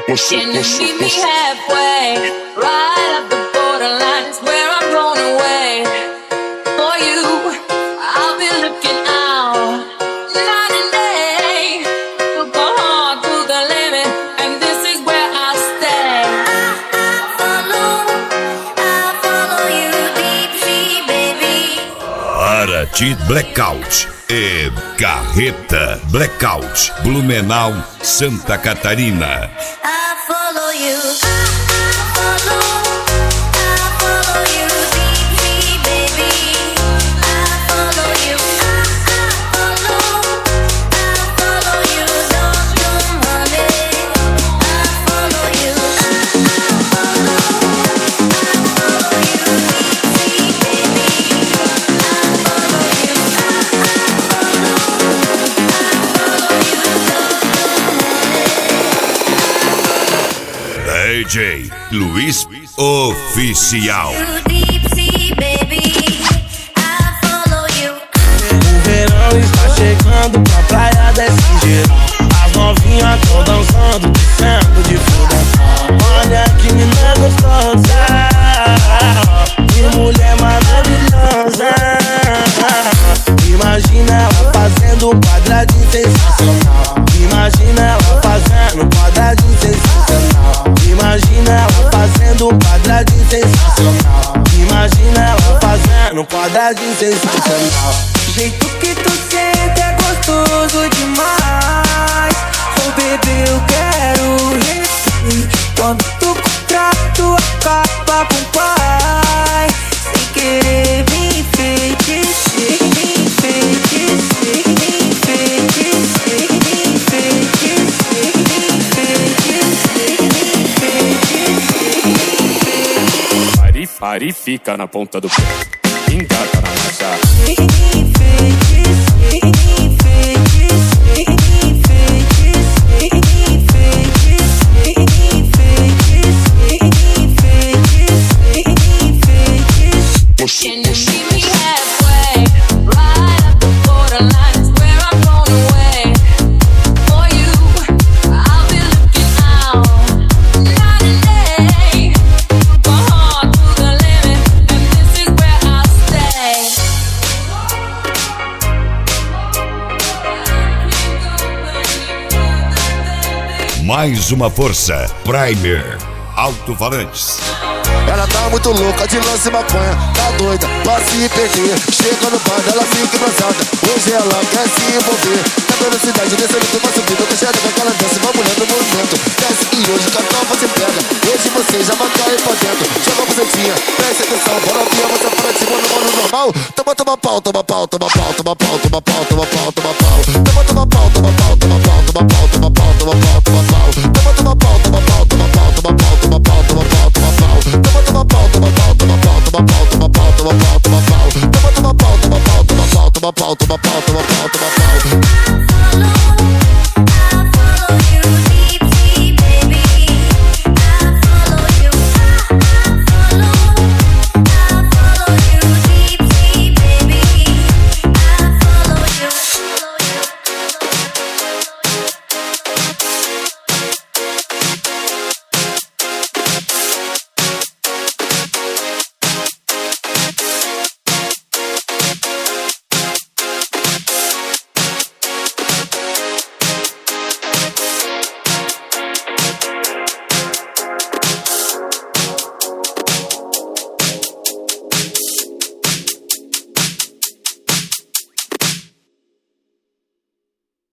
Can you meet me halfway? Right up the borderline is where I'm blown away. For you, I'll be looking out night and day. Took my heart to the limit, and this is where I stay. I follow you deep sea, baby. Paraty Blackout e Carreta Blackout, Blumenau, Santa Catarina. I follow you. I follow you deep sea, baby. I follow you. I follow you. Don't you money. I follow you. I follow you deep sea, baby. I follow you. DJ Luiz Oficial. O verão está chegando pra praia desse jeito. As novinhas tão dançando, descendo de fuda. Olha que menina gostosa, que mulher maravilhosa. Imagina ela fazendo um quadradinho sensacional. Imagina ela fazendo um quadradinho sensacional. Imagina ela fazendo um quadradinho sensacional. Imagina ela fazendo um quadradinho sensacional. O jeito que tu sente é gostoso demais. Oh bebê, eu quero repetir. Quando tu contrato acaba com o pai. Sem querer me enfeitiçar, me enfeitiçar, me enfeitiçar, me enfeitiçar, me enfeitiçar, me enfeitiçar. Pare, fica na ponta do pé. Engata na marcha. Can you meet me halfway? Right up the borderline is where I'm blown away. For you, I'll be looking out night and day. Took my heart to the limit, and this is where I'll stay. Mais uma força. Primer Alto-Falantes. Ela tá muito louca de lance maconha, tá doida pra se perder. Chega no bar, ela fica embrasada. Hoje ela quer se envolver. Na velocidade desse ritmo vai subindo. Deixando com aquela dança, vai mulher no movimento. Desce e hoje o cartão você pega. Hoje você já vai cair pra dentro. Chama a bucetinha, presta atenção. Bora vir, você fora de cima no modo normal. Toma pau, toma pau, toma pau, toma pau, toma pau, toma pau, toma pau. Toma pau, toma pau, toma pau, toma pau, toma pau, toma pau, toma pau. Toma pau, toma pau, toma pau, toma pau, toma pau, toma pau, toma pau. Toma pau, toma pau, toma pau, toma pau, toma pau, toma pau, toma pau. Toma pau, toma pau, toma pau, toma pau, toma pau, toma pau, toma pau.